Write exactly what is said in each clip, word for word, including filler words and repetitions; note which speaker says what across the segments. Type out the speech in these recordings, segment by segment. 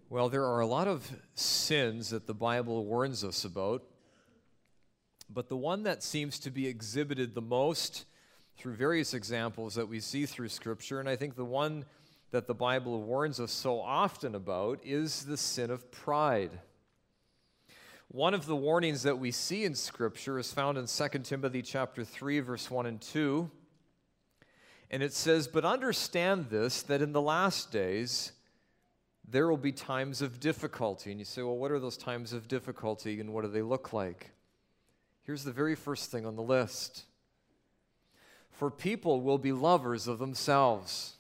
Speaker 1: Well, there are a lot of sins that the Bible warns us about, but the one that seems to be exhibited the most through various examples that we see through Scripture, and I think the one that the Bible warns us so often about, is the sin of pride. One of the warnings that we see in Scripture is found in Second Timothy chapter three, verse one and two, and it says, "But understand this, that in the last days there will be times of difficulty." And you say, well, what are those times of difficulty and what do they look like? Here's the very first thing on the list. For people will be lovers of themselves.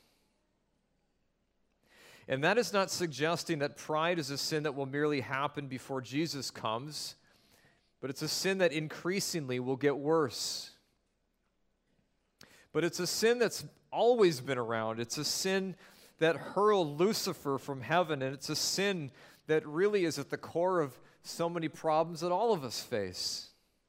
Speaker 1: And that is not suggesting that pride is a sin that will merely happen before Jesus comes, but it's a sin that increasingly will get worse. But it's a sin that's always been around. It's a sin that hurled Lucifer from heaven, and it's a sin that really is at the core of so many problems that all of us face.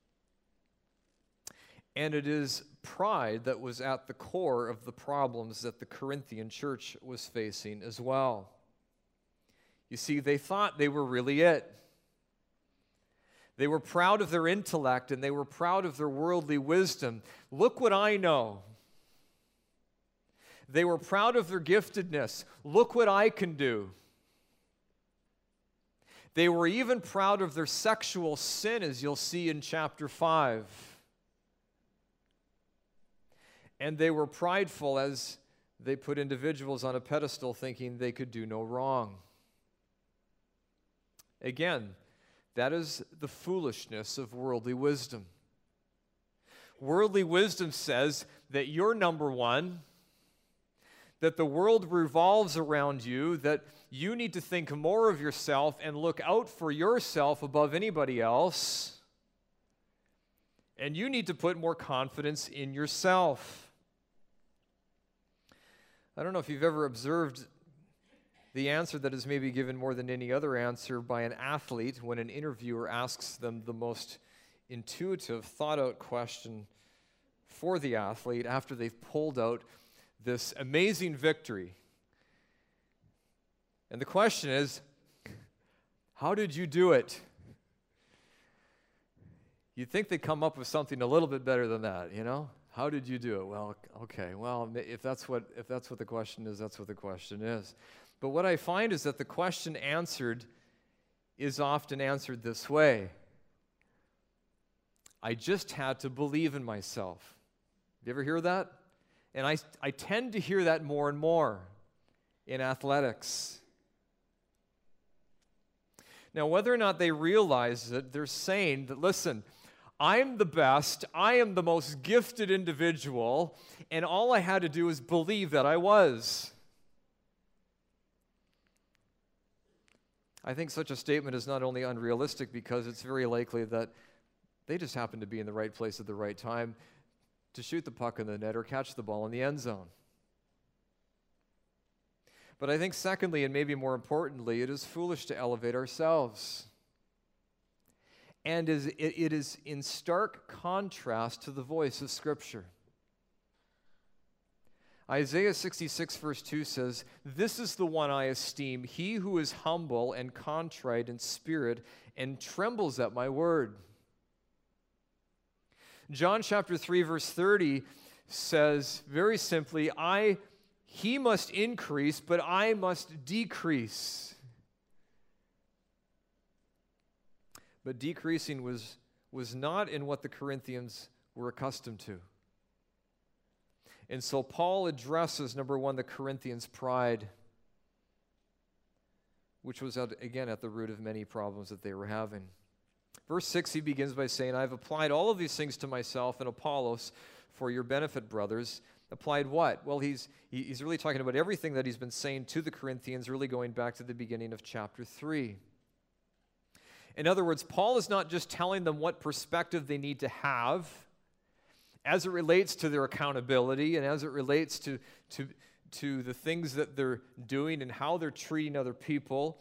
Speaker 1: And it is pride that was at the core of the problems that the Corinthian church was facing as well. You see, they thought they were really it. They were proud of their intellect, and they were proud of their worldly wisdom. Look what I know. They were proud of their giftedness. Look what I can do. They were even proud of their sexual sin, as you'll see in chapter five. And they were prideful as they put individuals on a pedestal thinking they could do no wrong. Again, that is the foolishness of worldly wisdom. Worldly wisdom says that you're number one, that the world revolves around you, that you need to think more of yourself and look out for yourself above anybody else, and you need to put more confidence in yourself. I don't know if you've ever observed the answer that is maybe given more than any other answer by an athlete when an interviewer asks them the most intuitive, thought-out question for the athlete after they've pulled out this amazing victory. And the question is, how did you do it? You'd think they'd come up with something a little bit better than that, you know? How did you do it? Well, okay, well, if that's what if that's what the question is, that's what the question is. But what I find is that the question answered is often answered this way. I just had to believe in myself. You ever hear that? And I, I tend to hear that more and more in athletics. Now, whether or not they realize it, they're saying that, listen, I'm the best, I am the most gifted individual, and all I had to do is believe that I was. I think such a statement is not only unrealistic because it's very likely that they just happened to be in the right place at the right time to shoot the puck in the net or catch the ball in the end zone. But I think secondly, and maybe more importantly, it is foolish to elevate ourselves. And is, it, it is in stark contrast to the voice of Scripture. Isaiah sixty-six verse two says, "This is the one I esteem, he who is humble and contrite in spirit and trembles at my word." John chapter three verse thirty says very simply, I, he must increase, but I must decrease. But decreasing was, was not in what the Corinthians were accustomed to. And so Paul addresses, number one, the Corinthians' pride, which was, at, again, at the root of many problems that they were having. Verse six, he begins by saying, I've applied all of these things to myself and Apollos for your benefit, brothers. Applied what? Well, he's, he's really talking about everything that he's been saying to the Corinthians, really going back to the beginning of chapter three. In other words, Paul is not just telling them what perspective they need to have as it relates to their accountability and as it relates to, to, to the things that they're doing and how they're treating other people.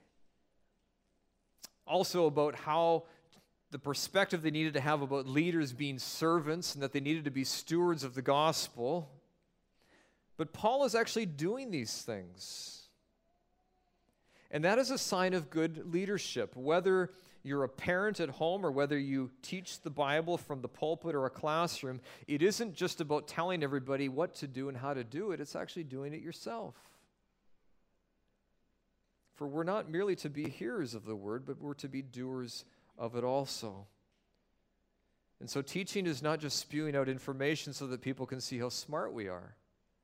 Speaker 1: Also about how the perspective they needed to have about leaders being servants and that they needed to be stewards of the gospel. But Paul is actually doing these things. And that is a sign of good leadership. Whether you're a parent at home or whether you teach the Bible from the pulpit or a classroom, it isn't just about telling everybody what to do and how to do it. It's actually doing it yourself. For we're not merely to be hearers of the word, but we're to be doers of it also. And so teaching is not just spewing out information so that people can see how smart we are.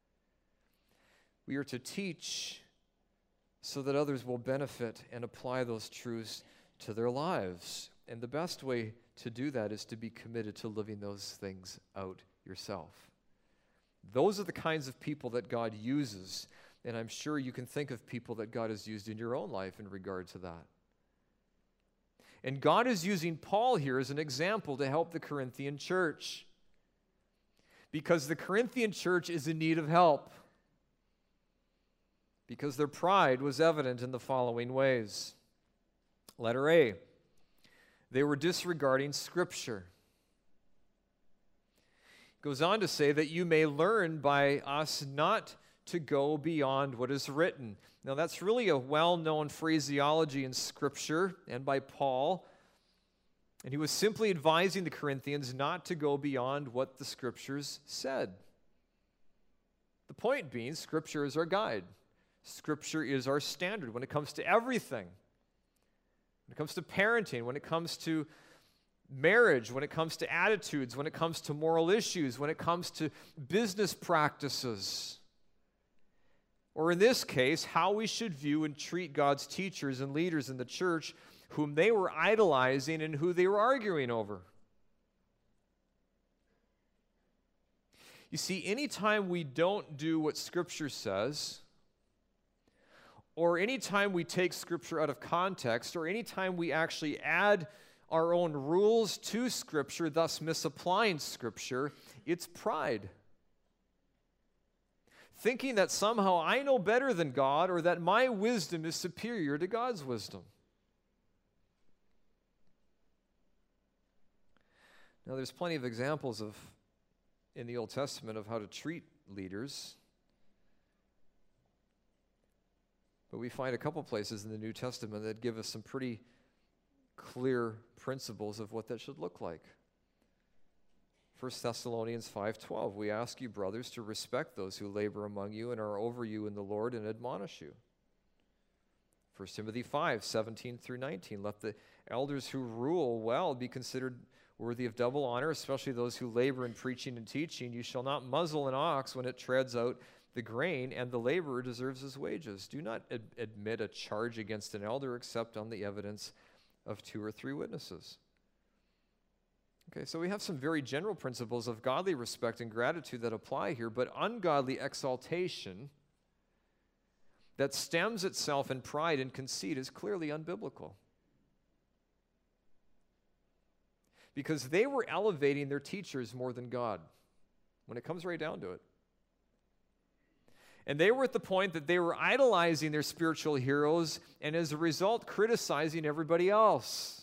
Speaker 1: We are to teach so that others will benefit and apply those truths to their lives. And the best way to do that is to be committed to living those things out yourself. Those are the kinds of people that God uses, and I'm sure you can think of people that God has used in your own life in regard to that. And God is using Paul here as an example to help the Corinthian church, because the Corinthian church is in need of help, because their pride was evident in the following ways. Letter A, they were disregarding Scripture. It goes on to say that you may learn by us not to go beyond what is written. Now, that's really a well-known phraseology in Scripture and by Paul. And he was simply advising the Corinthians not to go beyond what the Scriptures said. The point being, Scripture is our guide. Scripture is our standard when it comes to everything. When it comes to parenting, when it comes to marriage, when it comes to attitudes, when it comes to moral issues, when it comes to business practices. Or in this case, how we should view and treat God's teachers and leaders in the church whom they were idolizing and who they were arguing over. You see, anytime we don't do what Scripture says, or anytime we take Scripture out of context, or anytime we actually add our own rules to Scripture, thus misapplying Scripture, it's pride. Thinking that somehow I know better than God, or that my wisdom is superior to God's wisdom. Now, there's plenty of examples of in the Old Testament of how to treat leaders. But we find a couple places in the New Testament that give us some pretty clear principles of what that should look like. First Thessalonians five twelve, we ask you, brothers, to respect those who labor among you and are over you in the Lord and admonish you. First Timothy five seventeen through nineteen, let the elders who rule well be considered worthy of double honor, especially those who labor in preaching and teaching. You shall not muzzle an ox when it treads out the grain, and the laborer deserves his wages. Do not ad- admit a charge against an elder except on the evidence of two or three witnesses. Okay, so we have some very general principles of godly respect and gratitude that apply here, but ungodly exaltation that stems itself in pride and conceit is clearly unbiblical. Because they were elevating their teachers more than God, when it comes right down to it. And they were at the point that they were idolizing their spiritual heroes and as a result criticizing everybody else.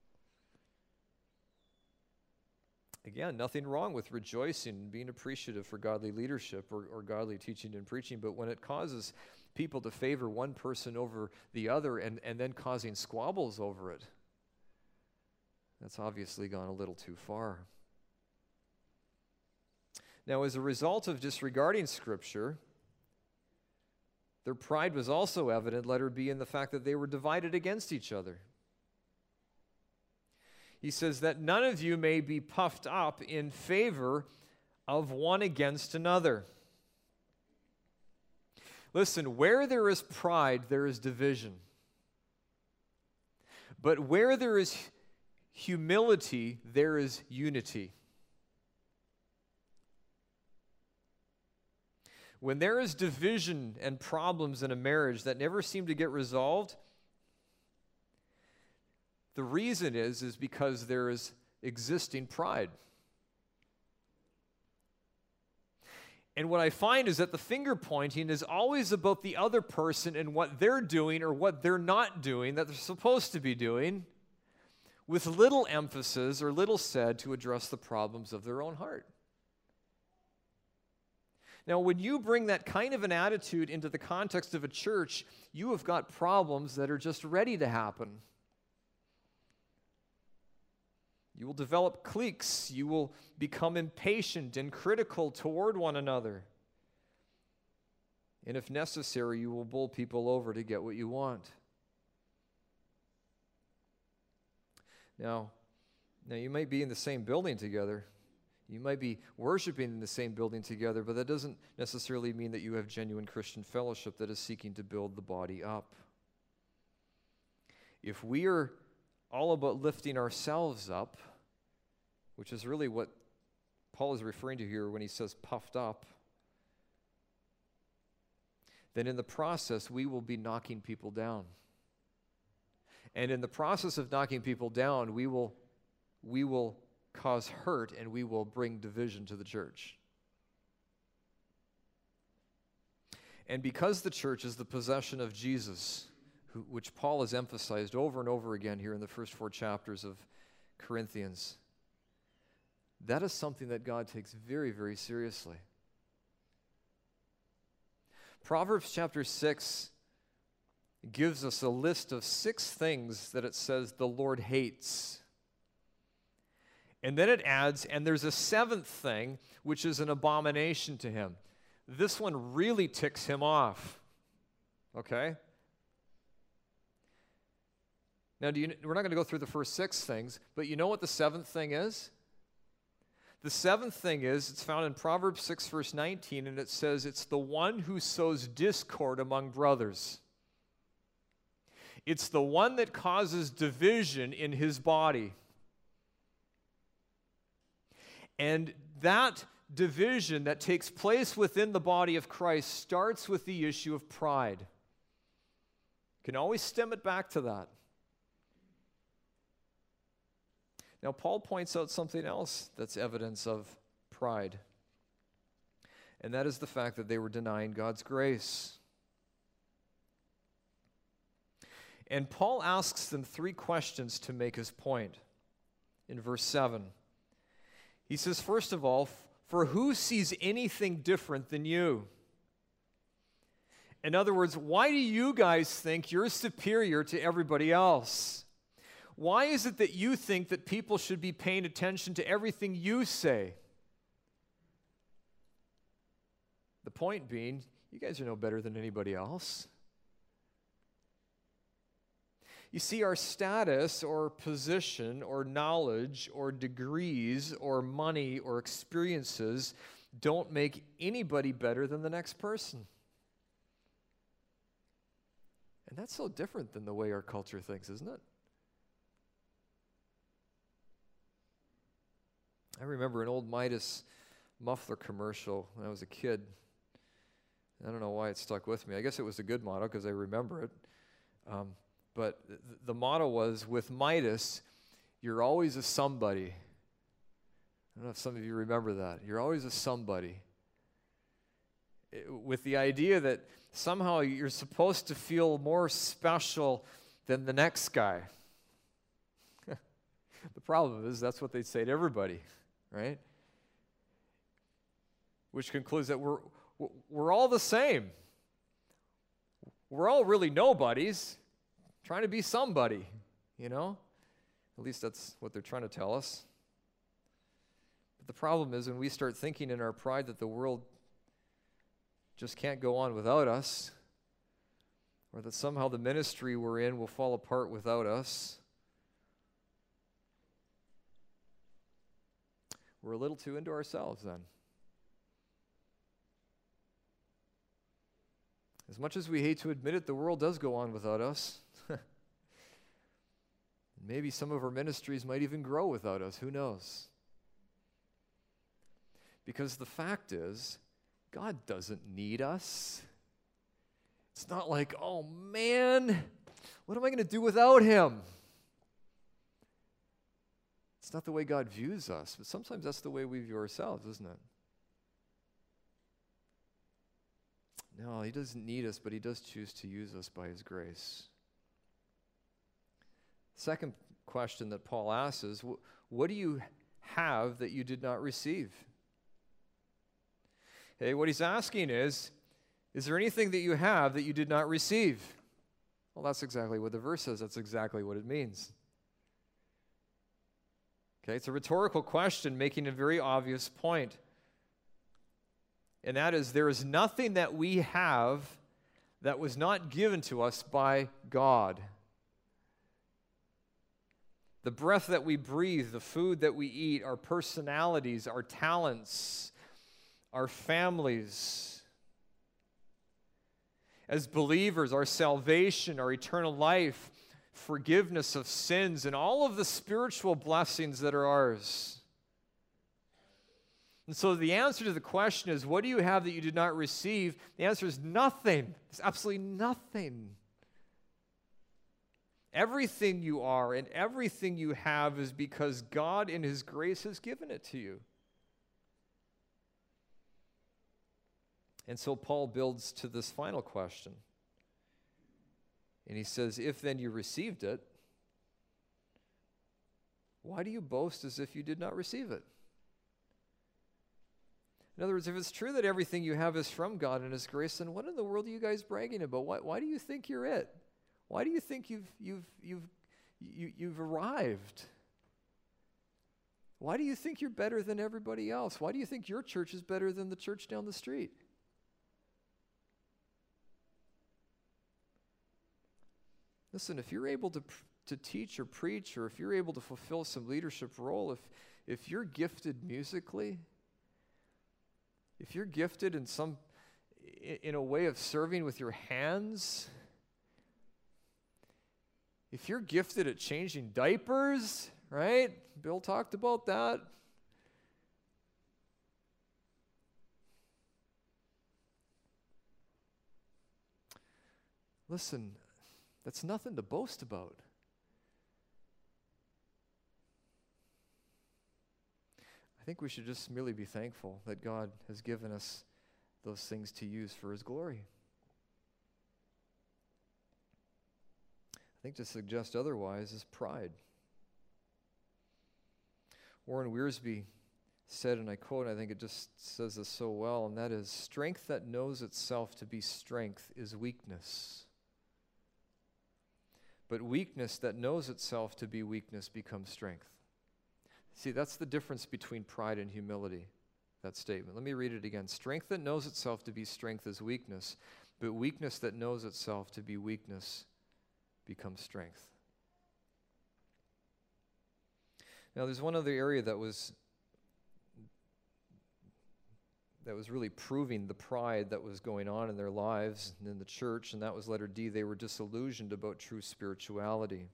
Speaker 1: Again, nothing wrong with rejoicing and being appreciative for godly leadership or, or godly teaching and preaching, but when it causes people to favor one person over the other and, and then causing squabbles over it, that's obviously gone a little too far. Now, as a result of disregarding Scripture, their pride was also evident, letter B, in the fact that they were divided against each other. He says that none of you may be puffed up in favor of one against another. Listen, where there is pride, there is division. But where there is humility, there is unity. When there is division and problems in a marriage that never seem to get resolved, the reason is, is because there is existing pride. And what I find is that the finger pointing is always about the other person and what they're doing or what they're not doing that they're supposed to be doing, with little emphasis or little said to address the problems of their own heart. Now, when you bring that kind of an attitude into the context of a church, you have got problems that are just ready to happen. You will develop cliques. You will become impatient and critical toward one another. And if necessary, you will bowl people over to get what you want. Now, now you might be in the same building together. You might be worshiping in the same building together, but that doesn't necessarily mean that you have genuine Christian fellowship that is seeking to build the body up. If we are all about lifting ourselves up, which is really what Paul is referring to here when he says puffed up, then in the process we will be knocking people down. And in the process of knocking people down, we will, we will cause hurt and we will bring division to the church. And because the church is the possession of Jesus, who, which Paul has emphasized over and over again here in the first four chapters of Corinthians, that is something that God takes very, very seriously. Proverbs chapter six gives us a list of six things that it says the Lord hates. And then it adds, and there's a seventh thing, which is an abomination to him. This one really ticks him off. Okay? Now, do you, we're not going to go through the first six things, but you know what the seventh thing is? The seventh thing is, it's found in Proverbs six, verse nineteen, and it says, it's the one who sows discord among brothers. It's the one that causes division in his body. And that division that takes place within the body of Christ starts with the issue of pride. You can always stem it back to that. Now, Paul points out something else that's evidence of pride, and that is the fact that they were denying God's grace. And Paul asks them three questions to make his point. In verse seven, he says, first of all, for who sees anything different than you? In other words, why do you guys think you're superior to everybody else? Why is it that you think that people should be paying attention to everything you say? The point being, you guys are no better than anybody else. You see, our status or position or knowledge or degrees or money or experiences don't make anybody better than the next person. And that's so different than the way our culture thinks, isn't it? I remember an old Midas muffler commercial when I was a kid. I don't know why it stuck with me. I guess it was a good motto because I remember it. Um, but th- the motto was, with Midas, you're always a somebody. I don't know if some of you remember that. You're always a somebody. It, with the idea that somehow you're supposed to feel more special than the next guy. The problem is that's what they say to everybody. Right? Which concludes that we're we're all the same. We're all really nobodies trying to be somebody, you know? At least that's what they're trying to tell us. But the problem is when we start thinking in our pride that the world just can't go on without us, or that somehow the ministry we're in will fall apart without us, we're a little too into ourselves then. As much as we hate to admit it, the world does go on without us. Maybe some of our ministries might even grow without us. Who knows? Because the fact is, God doesn't need us. It's not like, oh man, what am I going to do without him? It's not the way God views us, but sometimes that's the way we view ourselves, isn't it? No, he doesn't need us, but he does choose to use us by his grace. Second question that Paul asks is, what do you have that you did not receive? Okay, what he's asking is, is there anything that you have that you did not receive? Well, that's exactly what the verse says. That's exactly what it means. Okay, it's a rhetorical question making a very obvious point. And that is, there is nothing that we have that was not given to us by God. The breath that we breathe, the food that we eat, our personalities, our talents, our families. As believers, our salvation, our eternal life, forgiveness of sins, and all of the spiritual blessings that are ours. And so the answer to the question is, what do you have that you did not receive? The answer is nothing. It's absolutely nothing. Everything you are and everything you have is because God in His grace has given it to you. And so Paul builds to this final question. And he says, if then you received it, why do you boast as if you did not receive it? In other words, if it's true that everything you have is from God and His grace, then what in the world are you guys bragging about? Why, why do you think you're it? Why do you think you've, you've, you've, you, you've arrived? Why do you think you're better than everybody else? Why do you think your church is better than the church down the street? Listen, if you're able to, to teach or preach, or if you're able to fulfill some leadership role, if, if you're gifted musically, if you're gifted in some, in a way of serving with your hands, if you're gifted at changing diapers, right? Bill talked about that. Listen, that's nothing to boast about. I think we should just merely be thankful that God has given us those things to use for His glory. I think to suggest otherwise is pride. Warren Wiersbe said, and I quote, I think it just says this so well, and that is, strength that knows itself to be strength is weakness. But weakness that knows itself to be weakness becomes strength. See, that's the difference between pride and humility, that statement. Let me read it again. Strength that knows itself to be strength is weakness, but weakness that knows itself to be weakness becomes strength. Now, there's one other area that was that was really proving the pride that was going on in their lives and in the church, and that was letter D. They were disillusioned about true spirituality.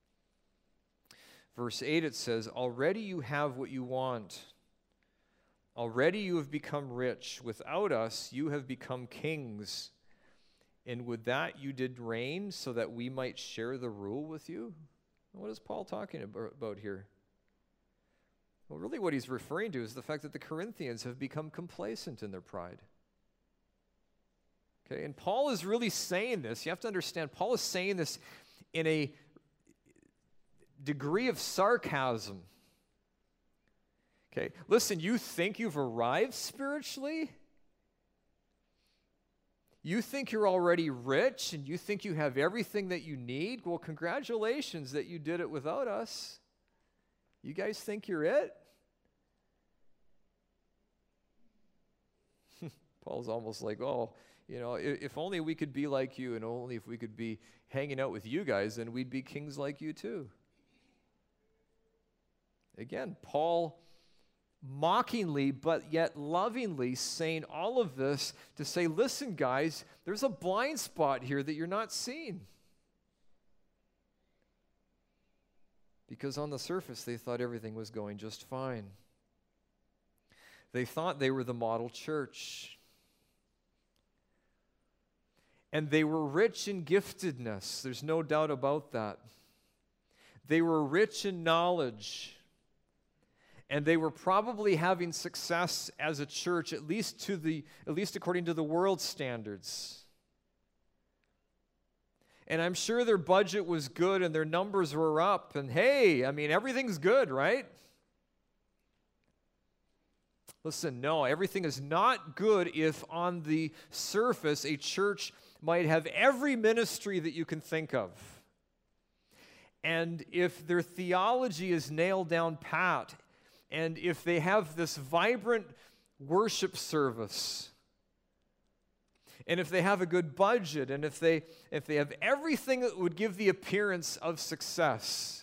Speaker 1: Verse eight, it says, already you have what you want. Already you have become rich. Without us, you have become kings. And with that you did reign so that we might share the rule with you? What is Paul talking about here? Well, really what he's referring to is the fact that the Corinthians have become complacent in their pride. Okay, and Paul is really saying this. You have to understand, Paul is saying this in a degree of sarcasm. Okay, listen, you think you've arrived spiritually? You think you're already rich and you think you have everything that you need? Well, congratulations that you did it without us. You guys think you're it? Paul's almost like, oh, you know, if, if only we could be like you and only if we could be hanging out with you guys, then we'd be kings like you too. Again, Paul mockingly but yet lovingly saying all of this to say, listen, guys, there's a blind spot here that you're not seeing. Because on the surface, they thought everything was going just fine. They thought they were the model church. And they were rich in giftedness. There's no doubt about that. They were rich in knowledge. And they were probably having success as a church, at least to the, at least according to the world's standards. And I'm sure their budget was good and their numbers were up. And hey, I mean, everything's good, right? Listen, no, everything is not good if on the surface a church might have every ministry that you can think of. And if their theology is nailed down pat, and if they have this vibrant worship service, and if they have a good budget, and if they if they have everything that would give the appearance of success.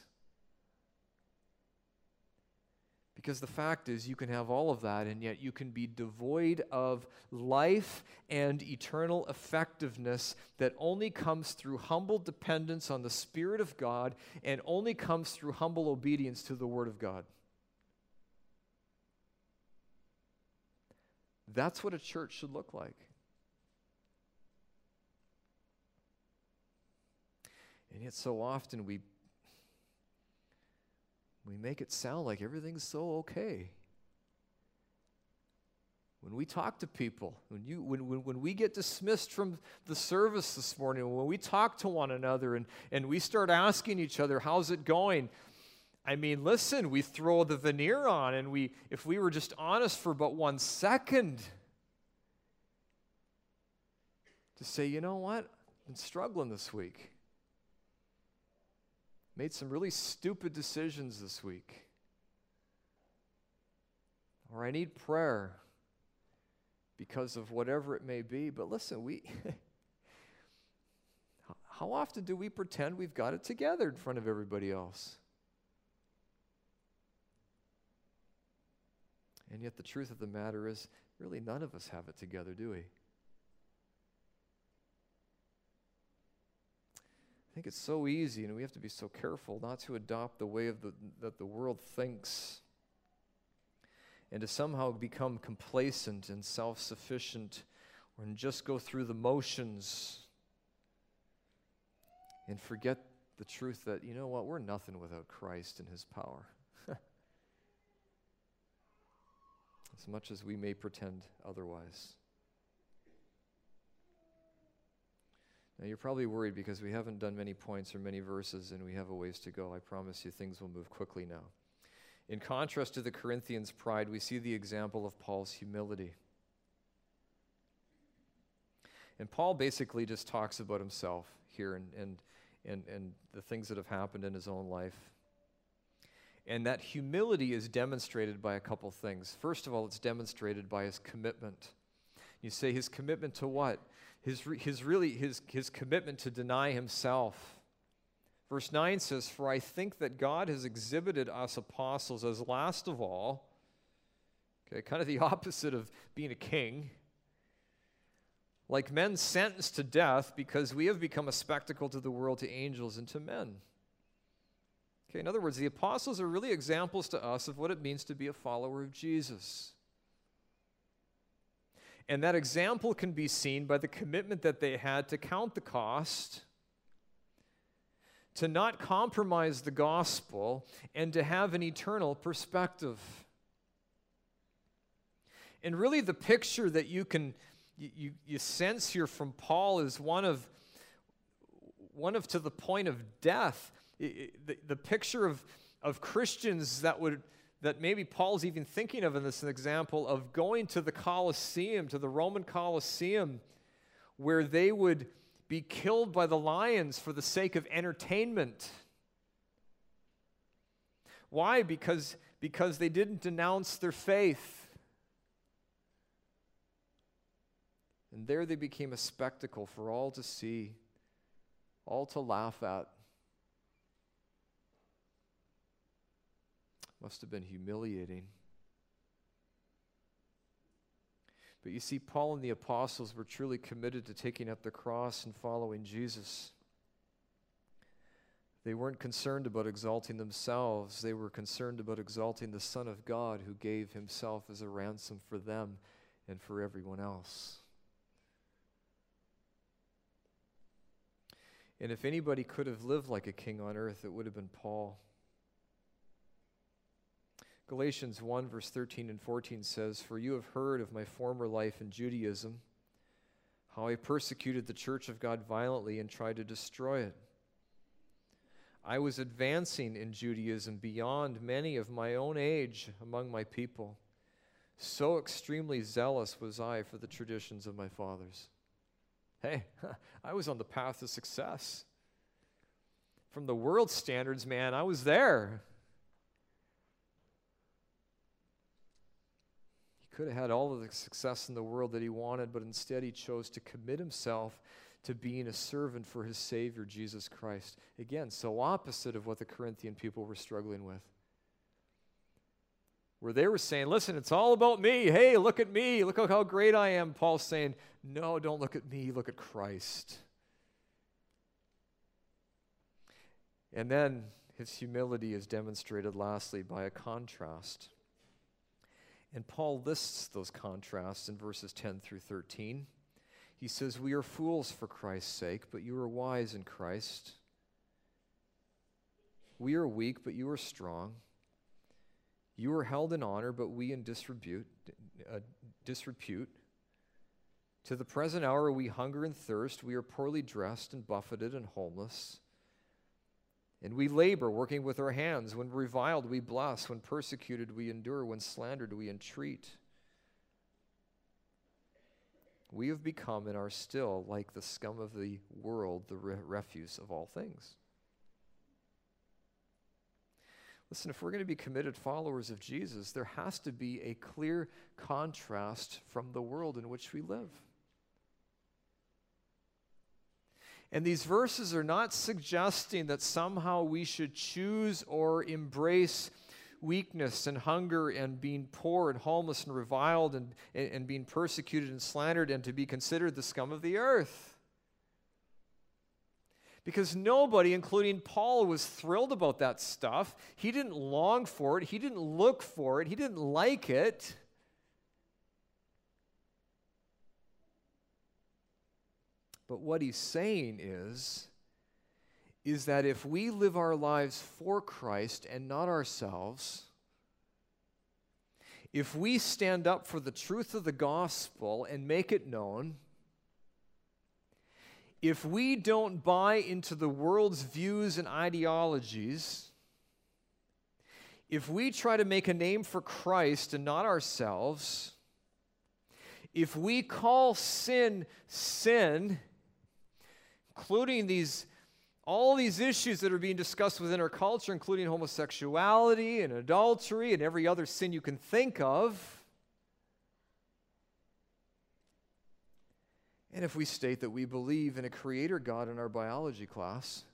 Speaker 1: Because the fact is, you can have all of that, and yet you can be devoid of life and eternal effectiveness that only comes through humble dependence on the Spirit of God and only comes through humble obedience to the Word of God. That's what a church should look like. And yet so often we We make it sound like everything's so okay. When we talk to people, when, you, when, when, when we get dismissed from the service this morning, when we talk to one another and, and we start asking each other, how's it going? I mean, listen, we throw the veneer on, and we, if we were just honest for but one second, to say, you know what, I've been struggling this week. Made some really stupid decisions this week. Or I need prayer because of whatever it may be. But listen, we how often do we pretend we've got it together in front of everybody else? And yet the truth of the matter is, really none of us have it together, do we? I think it's so easy, and we have to be so careful not to adopt the way of the, that the world thinks, and to somehow become complacent and self-sufficient, or just go through the motions and forget the truth that, you know what, we're nothing without Christ and His power. As much as we may pretend otherwise. Now, you're probably worried because we haven't done many points or many verses, and we have a ways to go. I promise you things will move quickly now. In contrast to the Corinthians' pride, we see the example of Paul's humility. And Paul basically just talks about himself here and, and, and, and the things that have happened in his own life. And that humility is demonstrated by a couple things. First of all, it's demonstrated by his commitment. You say his commitment to what? His, his really his, his commitment to deny himself. Verse nine says, "For I think that God has exhibited us apostles as last of all," okay, kind of the opposite of being a king, "like men sentenced to death, because we have become a spectacle to the world, to angels, and to men." Okay, in other words, the apostles are really examples to us of what it means to be a follower of Jesus. And that example can be seen by the commitment that they had to count the cost, to not compromise the gospel, and to have an eternal perspective. And really the picture that you can you, you, you sense here from Paul is one of one of to the point of death. It, it, the, the picture of, of Christians that would that maybe Paul's even thinking of in this example of going to the Colosseum, to the Roman Colosseum, where they would be killed by the lions for the sake of entertainment. Why? Because, because they didn't denounce their faith. And there they became a spectacle for all to see, all to laugh at. Must have been humiliating. But you see, Paul and the apostles were truly committed to taking up the cross and following Jesus. They weren't concerned about exalting themselves. They were concerned about exalting the Son of God, who gave himself as a ransom for them and for everyone else. And if anybody could have lived like a king on earth, it would have been Paul. Galatians one, verse thirteen and fourteen says, "For you have heard of my former life in Judaism, how I persecuted the church of God violently and tried to destroy it. I was advancing in Judaism beyond many of my own age among my people, So extremely zealous was I for the traditions of my fathers. Hey, I was on the path to success. From the world's standards, man, I was there. He could have had all of the success in the world that he wanted, but instead he chose to commit himself to being a servant for his Savior, Jesus Christ. Again, so opposite of what the Corinthian people were struggling with. Where they were saying, listen, it's all about me. Hey, look at me. Look how great I am. Paul's saying, no, don't look at me. Look at Christ. And then his humility is demonstrated lastly by a contrast. And Paul lists those contrasts in verses ten through thirteen. He says, we are fools for Christ's sake, but you are wise in Christ. We are weak, but you are strong. You are held in honor, but we in disrepute. Uh, disrepute. To the present hour we hunger and thirst. We are poorly dressed and buffeted and homeless. And we labor, working with our hands. When reviled, we bless. When persecuted, we endure. When slandered, we entreat. We have become and are still like the scum of the world, the re- refuse of all things. Listen, if we're going to be committed followers of Jesus, there has to be a clear contrast from the world in which we live. And these verses are not suggesting that somehow we should choose or embrace weakness and hunger and being poor and homeless and reviled and, and, and being persecuted and slandered and to be considered the scum of the earth. Because nobody, including Paul, was thrilled about that stuff. He didn't long for it. He didn't look for it. He didn't like it. But what he's saying is, is that if we live our lives for Christ and not ourselves, if we stand up for the truth of the gospel and make it known, if we don't buy into the world's views and ideologies, if we try to make a name for Christ and not ourselves, if we call sin, sin, including these, all these issues that are being discussed within our culture, including homosexuality and adultery and every other sin you can think of, and if we state that we believe in a creator God in our biology class,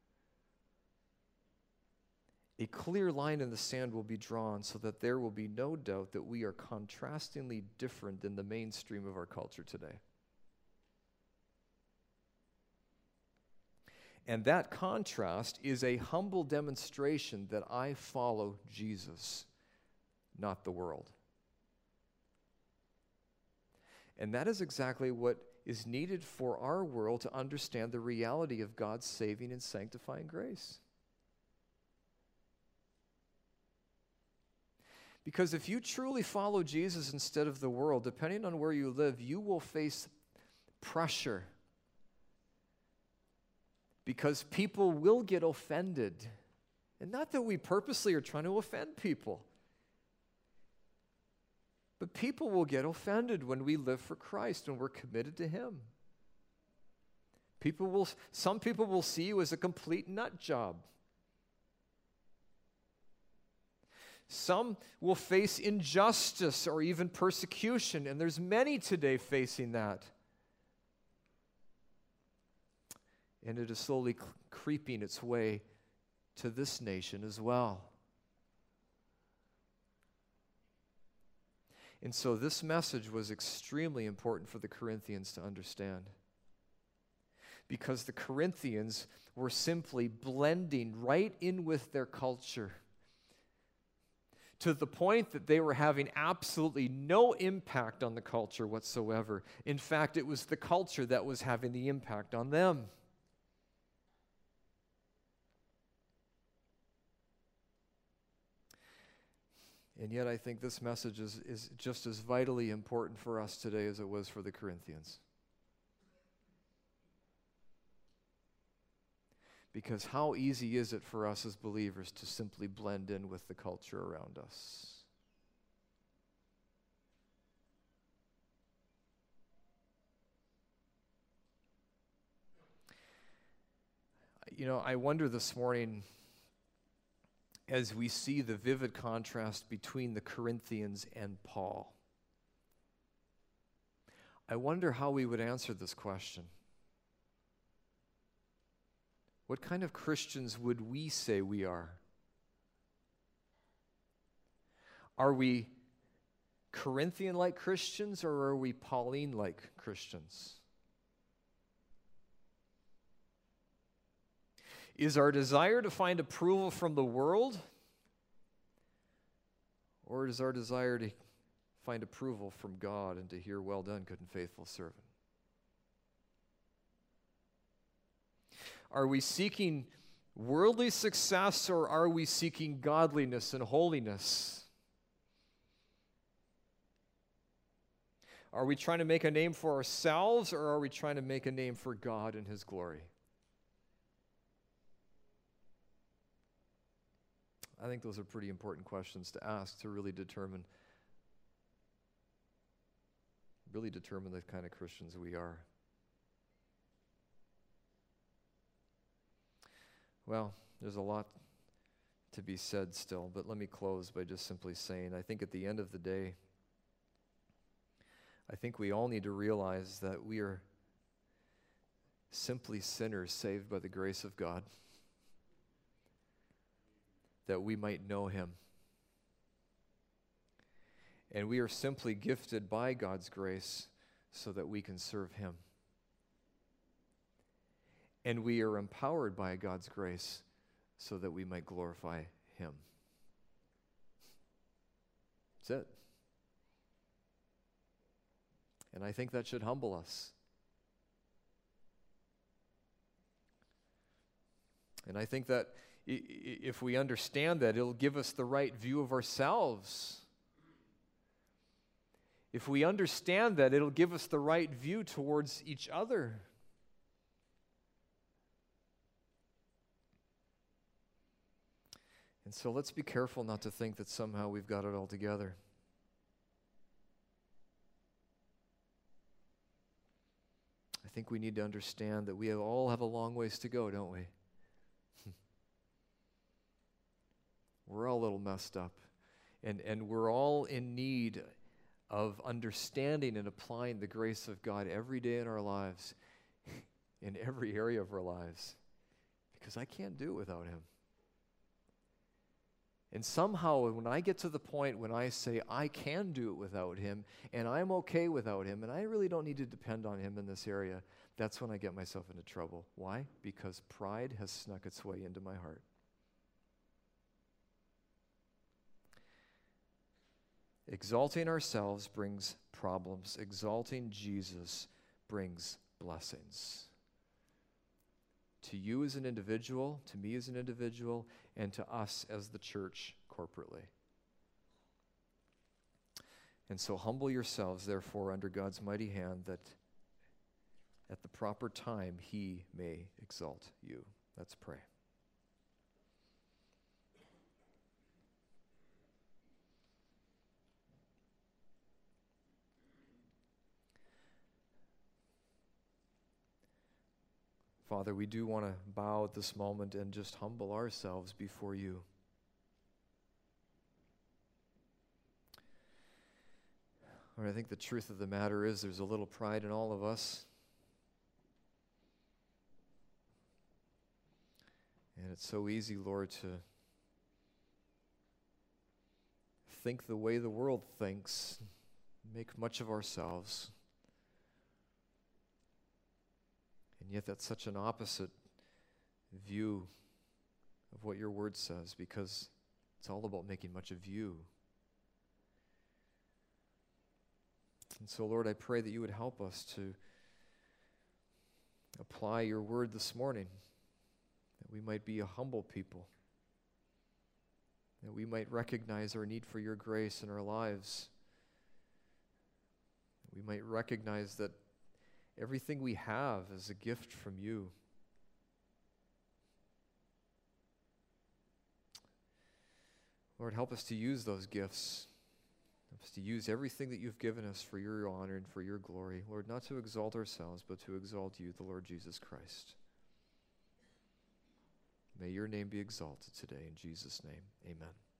Speaker 1: a clear line in the sand will be drawn so that there will be no doubt that we are contrastingly different than the mainstream of our culture today. And that contrast is a humble demonstration that I follow Jesus, not the world. And that is exactly what is needed for our world to understand the reality of God's saving and sanctifying grace. Because if you truly follow Jesus instead of the world, depending on where you live, you will face pressure. Because people will get offended. And not that we purposely are trying to offend people. But people will get offended when we live for Christ and we're committed to Him. People will, some people will see you as a complete nut job. Some will face injustice or even persecution, and there's many today facing that. And it is slowly c- creeping its way to this nation as well. And so this message was extremely important for the Corinthians to understand. Because the Corinthians were simply blending right in with their culture to the point that they were having absolutely no impact on the culture whatsoever. In fact, it was the culture that was having the impact on them. And yet I think this message is, is just as vitally important for us today as it was for the Corinthians. Because how easy is it for us as believers to simply blend in with the culture around us? You know, I wonder this morning, as we see the vivid contrast between the Corinthians and Paul, I wonder how we would answer this question. What kind of Christians would we say we are? Are we Corinthian-like Christians, or are we Pauline-like Christians? Is our desire to find approval from the world, or is our desire to find approval from God and to hear, "Well done, good and faithful servant"? Are we seeking worldly success, or are we seeking godliness and holiness? Are we trying to make a name for ourselves, or are we trying to make a name for God and His glory? I think those are pretty important questions to ask to really determine, really determine the kind of Christians we are. Well, there's a lot to be said still, but let me close by just simply saying, I think at the end of the day, I think we all need to realize that we are simply sinners saved by the grace of God, that we might know Him. And we are simply gifted by God's grace so that we can serve Him. And we are empowered by God's grace so that we might glorify Him. That's it. And I think that should humble us. And I think that if we understand that, it'll give us the right view of ourselves. If we understand that, it'll give us the right view towards each other. And so let's be careful not to think that somehow we've got it all together. I think we need to understand that we have all have a long ways to go, don't we? We're all a little messed up. And, and we're all in need of understanding and applying the grace of God every day in our lives, in every area of our lives, because I can't do it without Him. And somehow, when I get to the point when I say I can do it without Him, and I'm okay without Him, and I really don't need to depend on Him in this area, that's when I get myself into trouble. Why? Because pride has snuck its way into my heart. Exalting ourselves brings problems. Exalting Jesus brings blessings. To you as an individual, to me as an individual, and to us as the church corporately. And so humble yourselves, therefore, under God's mighty hand, that at the proper time He may exalt you. Let's pray. Father, we do want to bow at this moment and just humble ourselves before You. Lord, I think the truth of the matter is there's a little pride in all of us. And it's so easy, Lord, to think the way the world thinks, make much of ourselves. And yet that's such an opposite view of what Your word says, because it's all about making much of You. And so, Lord, I pray that You would help us to apply Your word this morning, that we might be a humble people, that we might recognize our need for Your grace in our lives, that we might recognize that everything we have is a gift from You. Lord, help us to use those gifts. Help us to use everything that You've given us for Your honor and for Your glory. Lord, not to exalt ourselves, but to exalt You, the Lord Jesus Christ. May your name be exalted today. In Jesus' name, amen.